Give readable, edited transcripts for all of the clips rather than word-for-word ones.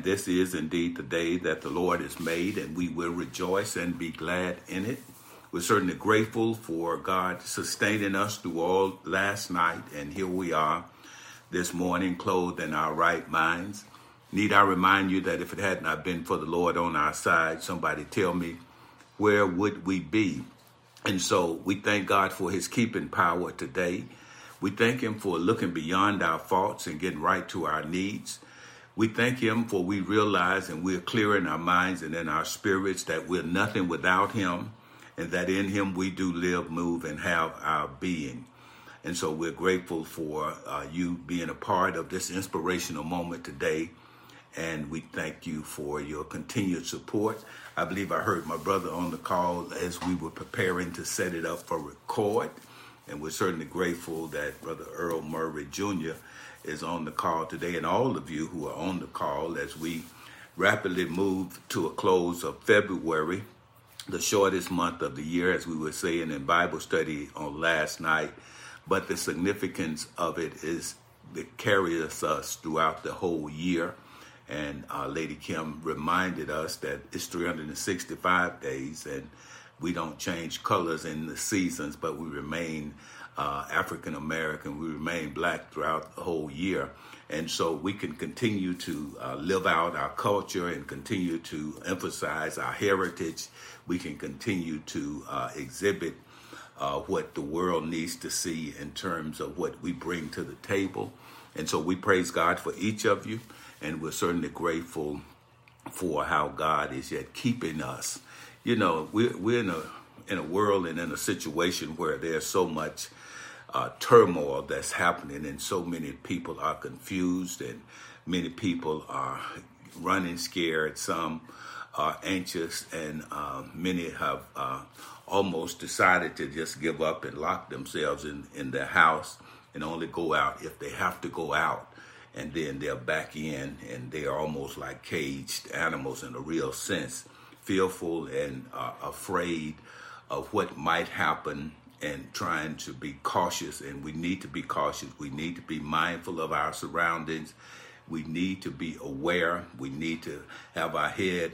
this is indeed the day that the Lord has made, and we will rejoice and be glad in it. We're certainly grateful for God sustaining us through all last night, and here we are this morning clothed in our right minds. Need I remind you that if it had not been for the Lord on our side, somebody tell me, where would we be? And so we thank God for his keeping power today. We thank him for looking beyond our faults and getting right to our needs. We thank him for we realize and we're clear in our minds and in our spirits that we're nothing without him, and that in him we do live, move, and have our being. And so we're grateful for you being a part of this inspirational moment today. And we thank you for your continued support. I believe I heard my brother on the call as we were preparing to set it up for record. And we're certainly grateful that Brother Earl Murray Jr. is on the call today, and all of you who are on the call as we rapidly move to a close of February, the shortest month of the year, as we were saying in Bible study on last night. But the significance of it is it carries us throughout the whole year. And Lady Kim reminded us that it's 365 days, and we don't change colors in the seasons, but we remain African American, we remain black throughout the whole year. And so we can continue to live out our culture and continue to emphasize our heritage. We can continue to exhibit what the world needs to see in terms of what we bring to the table. And so we praise God for each of you, and we're certainly grateful for how God is yet keeping us. You know, we're in a world and in a situation where there's so much turmoil that's happening, and so many people are confused, and many people are running scared. Some are anxious, and many have almost decided to just give up and lock themselves in their house and only go out if they have to go out. And then they're back in, and they're almost like caged animals in a real sense, fearful and afraid of what might happen, and trying to be cautious. And we need to be cautious. We need to be mindful of our surroundings. We need to be aware. We need to have our head,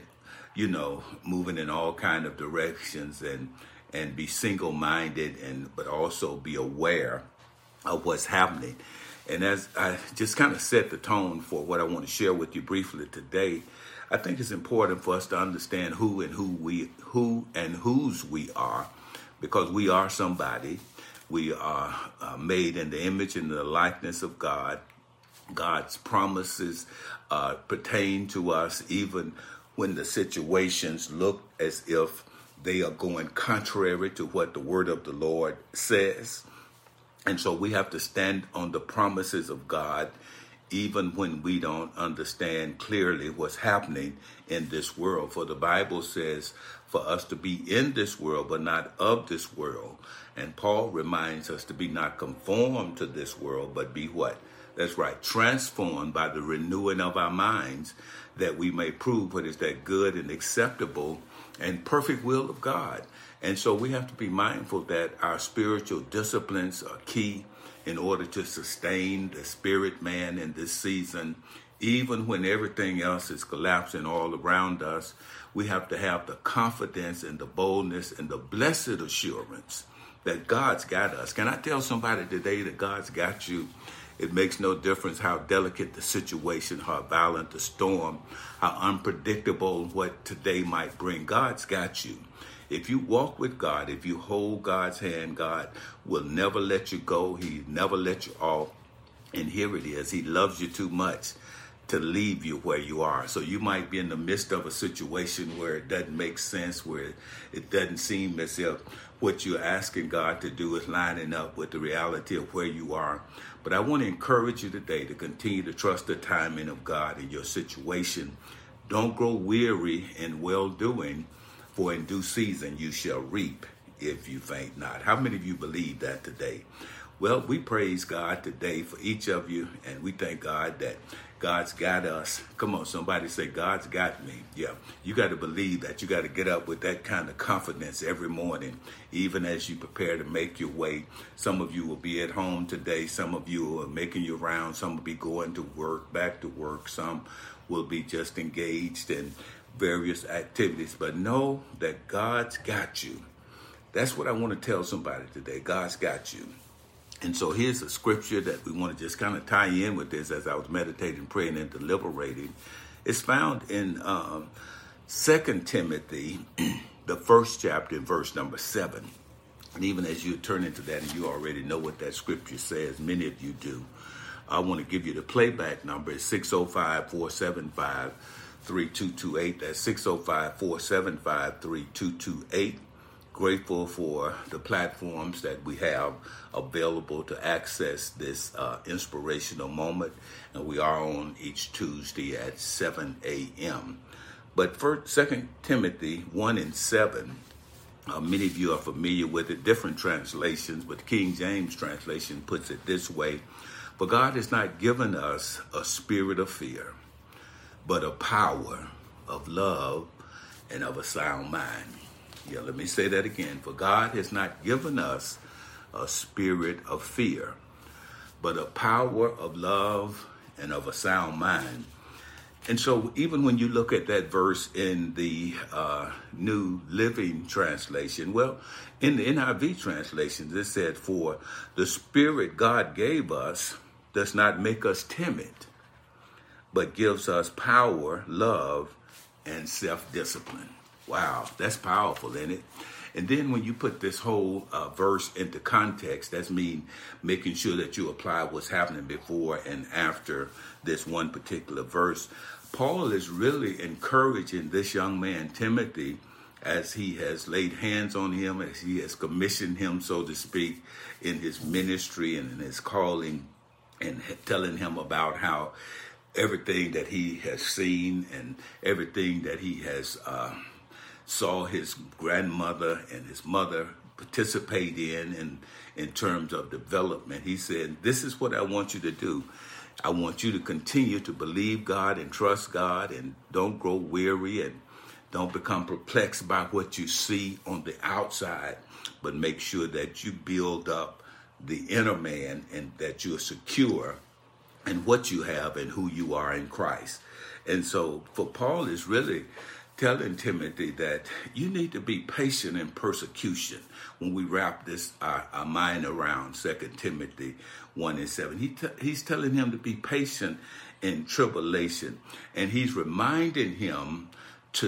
moving in all kind of directions, and be single-minded, but also be aware of what's happening. And as I just kind of set the tone for what I want to share with you briefly today, I think it's important for us to understand who and whose we are, because we are somebody. We are made in the image and the likeness of God. God's promises pertain to us even when the situations look as if they are going contrary to what the word of the Lord says. And so we have to stand on the promises of God, even when we don't understand clearly what's happening in this world. For the Bible says for us to be in this world, but not of this world. And Paul reminds us to be not conformed to this world, but be what? That's right, transformed by the renewing of our minds, that we may prove what is that good and acceptable and perfect will of God. And so we have to be mindful that our spiritual disciplines are key in order to sustain the spirit man in this season. Even when everything else is collapsing all around us, we have to have the confidence and the boldness and the blessed assurance that God's got us. Can I tell somebody today that God's got you? It makes no difference how delicate the situation, how violent the storm, how unpredictable what today might bring. God's got you. If you walk with God, if you hold God's hand, God will never let you go. He never let you off. And here it is. He loves you too much to leave you where you are. So you might be in the midst of a situation where it doesn't make sense, where it doesn't seem as if what you're asking God to do is lining up with the reality of where you are. But I want to encourage you today to continue to trust the timing of God in your situation. Don't grow weary in well-doing, for in due season you shall reap if you faint not. How many of you believe that today? Well, we praise God today for each of you, and we thank God that God's got us. Come on, somebody say, God's got me. Yeah, you got to believe that. You got to get up with that kind of confidence every morning, even as you prepare to make your way. Some of you will be at home today. Some of you are making your rounds. Some will be going to work, back to work. Some will be just engaged in various activities. But know that God's got you. That's what I want to tell somebody today. God's got you. And so here's a scripture that we want to just kind of tie in with this as I was meditating, praying, and deliberating. It's found in 2 Timothy, the first chapter, verse number 7. And even as you turn into that, and you already know what that scripture says, many of you do, I want to give you the playback number. It's 605-475-3228. That's 605-475-3228. Grateful for the platforms that we have available to access this inspirational moment. And we are on each Tuesday at 7 a.m. But for 2 Timothy 1:7, many of you are familiar with it, different translations, but the King James translation puts it this way: "For God has not given us a spirit of fear, but a power of love and of a sound mind." Yeah, let me say that again. For God has not given us a spirit of fear, but a power of love and of a sound mind. And so even when you look at that verse in the New Living Translation, well, in the NIV translation, it said, "For the spirit God gave us does not make us timid, but gives us power, love, and self-discipline." Wow, that's powerful, isn't it? And then when you put this whole verse into context, that's making sure that you apply what's happening before and after this one particular verse. Paul is really encouraging this young man, Timothy, as he has laid hands on him, as he has commissioned him, so to speak, in his ministry and in his calling, and telling him about how everything that he has seen and everything that he has saw his grandmother and his mother participate in terms of development. He said, "This is what I want you to do. I want you to continue to believe God and trust God, and don't grow weary and don't become perplexed by what you see on the outside, but make sure that you build up the inner man and that you're secure in what you have and who you are in Christ." And so for Paul is really telling Timothy that you need to be patient in persecution. When we wrap this our mind around 2 Timothy 1:7, he's telling him to be patient in tribulation, and he's reminding him to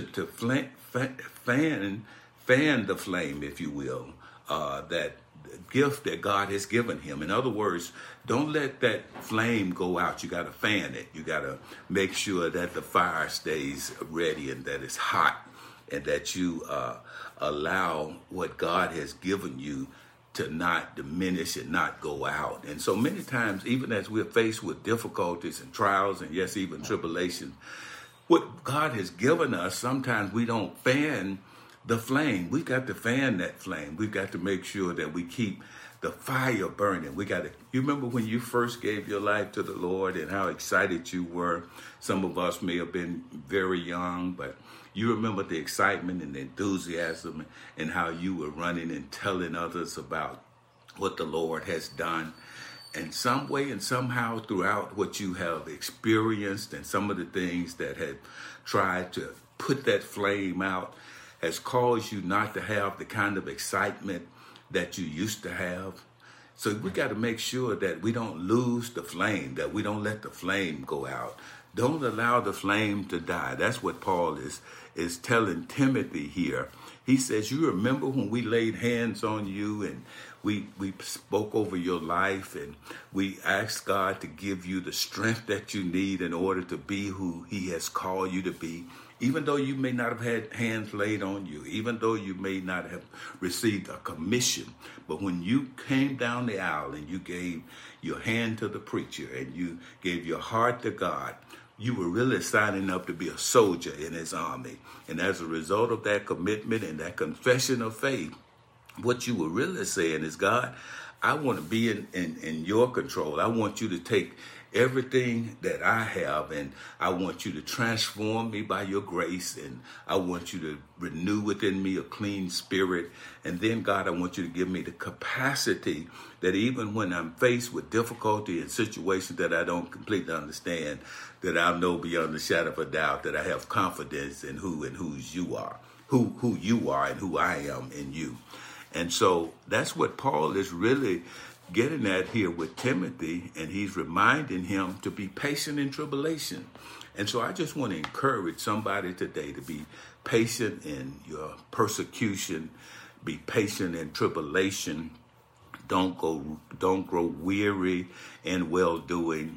fan the flame, if you will, that gift that God has given him. In other words, don't let that flame go out. You got to fan it. You got to make sure that the fire stays ready and that it's hot, and that you allow what God has given you to not diminish and not go out. And so many times, even as we're faced with difficulties and trials and yes, even tribulation, what God has given us, sometimes we don't fan the flame. We've got to fan that flame. We've got to make sure that we keep the fire burning. You remember when you first gave your life to the Lord and how excited you were? Some of us may have been very young, but you remember the excitement and the enthusiasm and how you were running and telling others about what the Lord has done. And some way and somehow throughout what you have experienced and some of the things that have tried to put that flame out has caused you not to have the kind of excitement that you used to have. So we got to make sure that we don't lose the flame, that we don't let the flame go out. Don't allow the flame to die. That's what Paul is telling Timothy here. He says, you remember when we laid hands on you and we spoke over your life and we asked God to give you the strength that you need in order to be who he has called you to be. Even though you may not have had hands laid on you, even though you may not have received a commission, but when you came down the aisle and you gave your hand to the preacher and you gave your heart to God, you were really signing up to be a soldier in his army. And as a result of that commitment and that confession of faith, what you were really saying is, God, I want to be in your control. I want you to take everything that I have, and I want you to transform me by your grace, and I want you to renew within me a clean spirit. And then, God, I want you to give me the capacity that even when I'm faced with difficulty and situations that I don't completely understand, that I'll know beyond the shadow of a doubt that I have confidence in whose you are, who you are and who I am in you. And so that's what Paul is really getting at here with Timothy, and he's reminding him to be patient in tribulation. And so I just want to encourage somebody today to be patient in your persecution, be patient in tribulation. Don't grow weary in well-doing,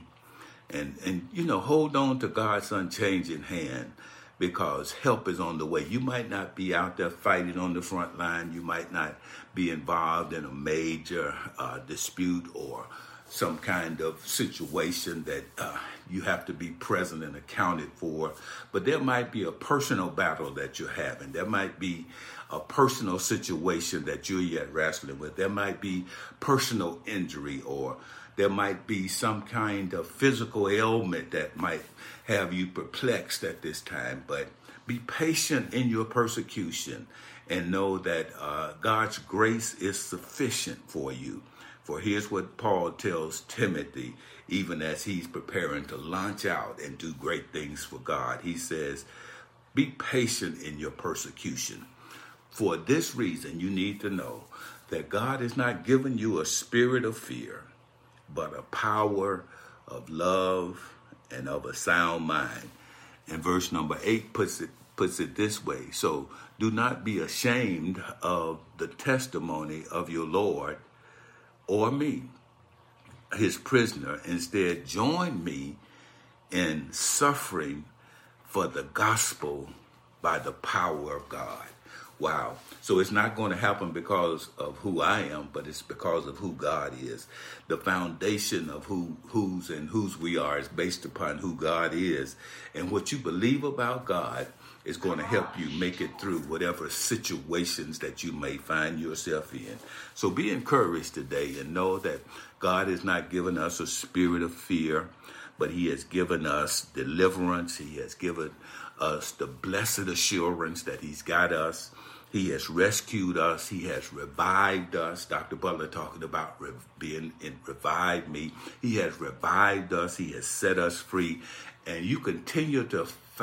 and hold on to God's unchanging hand, because help is on the way. You might not be out there fighting on the front line. You might not be involved in a major dispute or some kind of situation that you have to be present and accounted for. But there might be a personal battle that you're having. There might be a personal situation that you're yet wrestling with. There might be personal injury, or there might be some kind of physical ailment that might have you perplexed at this time. But be patient in your persecution and know that God's grace is sufficient for you. For here's what Paul tells Timothy, even as he's preparing to launch out and do great things for God. He says, be patient in your persecution. For this reason, you need to know that God has not given you a spirit of fear, but a power of love and of a sound mind. And verse number 8 puts it this way. So do not be ashamed of the testimony of your Lord or me, his prisoner. Instead, join me in suffering for the gospel by the power of God. Wow. So it's not going to happen because of who I am, but it's because of who God is. The foundation of whose we are is based upon who God is. And what you believe about God is going to help you make it through whatever situations that you may find yourself in. So be encouraged today and know that God has not given us a spirit of fear, but he has given us deliverance. He has given us the blessed assurance that he's got us. He has rescued us. He has revived us. Dr. Butler talking about revived me. He has revived us. He has set us free. And you continue to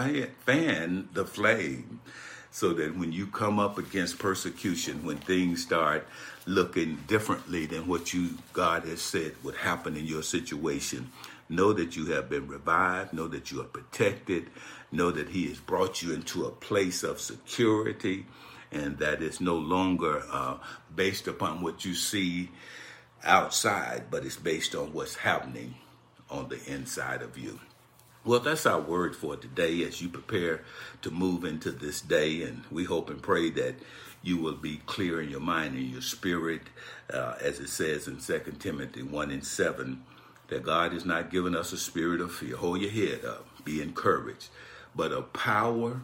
fan the flame so that when you come up against persecution, when things start looking differently than what God has said would happen in your situation, know that you have been revived. Know that you are protected. Know that he has brought you into a place of security, and that it's no longer based upon what you see outside, but it's based on what's happening on the inside of you. Well, that's our word for today as you prepare to move into this day. And we hope and pray that you will be clear in your mind and your spirit, as it says in 2 Timothy 1:7, that God has not given us a spirit of fear. Hold your head up, be encouraged, but of power,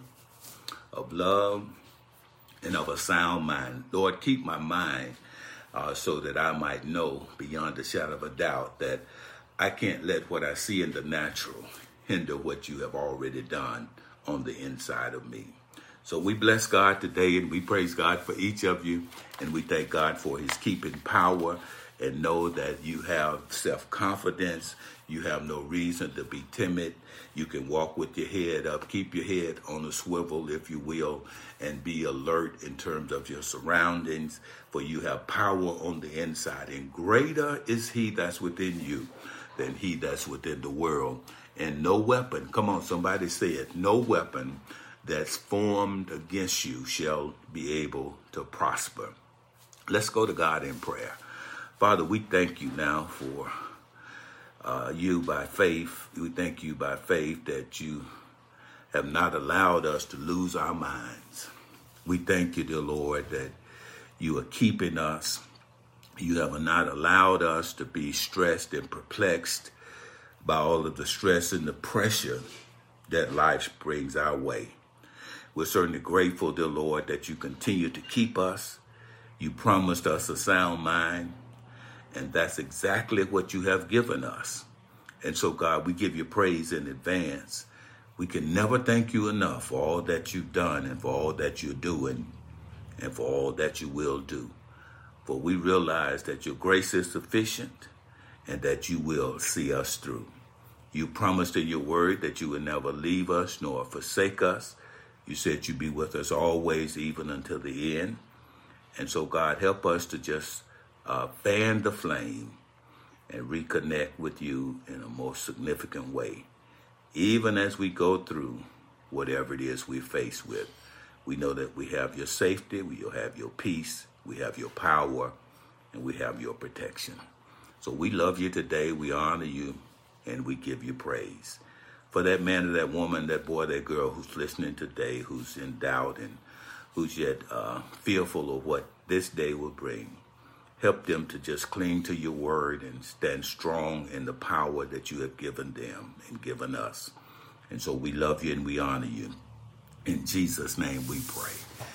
of love, and of a sound mind. Lord, keep my mind so that I might know beyond a shadow of a doubt that I can't let what I see in the natural hinder what you have already done on the inside of me. So we bless God today, and we praise God for each of you, and we thank God for his keeping power, and know that you have self-confidence. You have no reason to be timid. You can walk with your head up, keep your head on a swivel, if you will, and be alert in terms of your surroundings, for you have power on the inside, and greater is he that's within you than he that's within the world. And no weapon, come on, somebody say it, no weapon that's formed against you shall be able to prosper. Let's go to God in prayer. Father, we thank you now for you by faith. We thank you by faith that you have not allowed us to lose our minds. We thank you, dear Lord, that you are keeping us. You have not allowed us to be stressed and perplexed by all of the stress and the pressure that life brings our way. We're certainly grateful, dear Lord, that you continue to keep us. You promised us a sound mind, and that's exactly what you have given us. And so, God, we give you praise in advance. We can never thank you enough for all that you've done and for all that you're doing and for all that you will do. For we realize that your grace is sufficient and that you will see us through. You promised in your word that you would never leave us nor forsake us. You said you'd be with us always, even until the end. And so, God, help us to just fan the flame and reconnect with you in a more significant way. Even as we go through whatever it is we're faced with, we know that we have your safety, we have your peace, we have your power, and we have your protection. So we love you today, we honor you, and we give you praise. For that man or that woman, that boy, that girl who's listening today, who's in doubt and who's yet fearful of what this day will bring, help them to just cling to your word and stand strong in the power that you have given them and given us. And so we love you and we honor you. In Jesus' name we pray.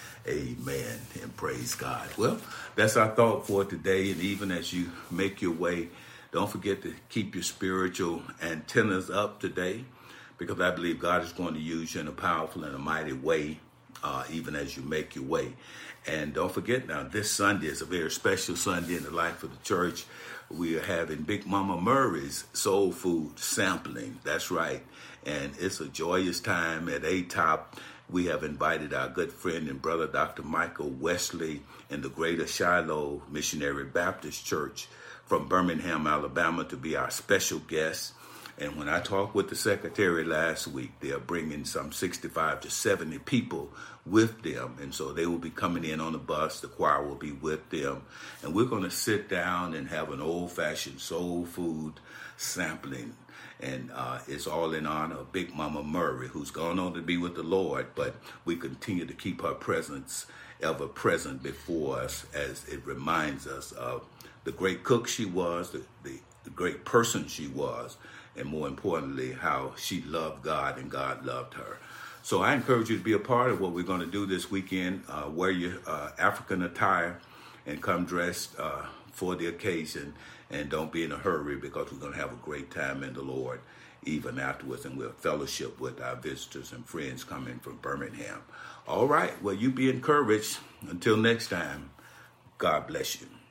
Amen and praise God. Well, that's our thought for today. And even as you make your way, don't forget to keep your spiritual antennas up today, because I believe God is going to use you in a powerful and a mighty way, even as you make your way. And don't forget now, this Sunday is a very special Sunday in the life of the church. We are having Big Mama Murray's Soul Food sampling. That's right. And it's a joyous time at ATOP. We have invited our good friend and brother, Dr. Michael Wesley, in the Greater Shiloh Missionary Baptist Church from Birmingham, Alabama, to be our special guest. And when I talked with the secretary last week, they are bringing some 65 to 70 people with them. And so they will be coming in on the bus. The choir will be with them. And we're going to sit down and have an old-fashioned soul food sampling. And it's all in honor of Big Mama Murray, who's gone on to be with the Lord. But we continue to keep her presence ever present before us, as it reminds us of the great cook she was, the great person she was, and more importantly, how she loved God and God loved her. So I encourage you to be a part of what we're going to do this weekend. Wear your African attire and come dressed for the occasion. And don't be in a hurry, because we're going to have a great time in the Lord even afterwards. And we'll fellowship with our visitors and friends coming from Birmingham. All right. Well, you be encouraged. Until next time, God bless you.